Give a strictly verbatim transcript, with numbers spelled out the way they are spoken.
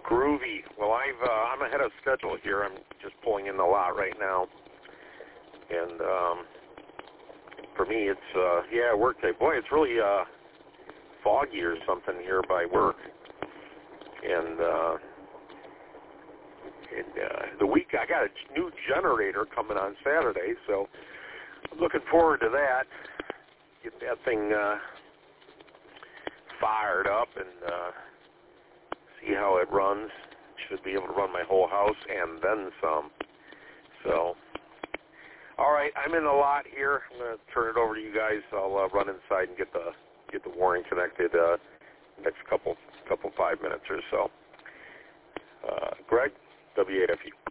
Groovy. Well, I've uh, I'm ahead of schedule here. I'm just pulling in the lot right now, and um, for me, it's uh, yeah, work day. Boy, it's really uh, foggy or something here by work, and uh, and uh, the week I got a new generator coming on Saturday, so I'm looking forward to that. Get that thing uh, fired up and uh, see how it runs. Should be able to run my whole house and then some. So, all right, I'm in the lot here. I'm going to turn it over to you guys. I'll uh, run inside and get the get the wiring connected uh, next couple couple five minutes or so. Uh, Greg, W A F U.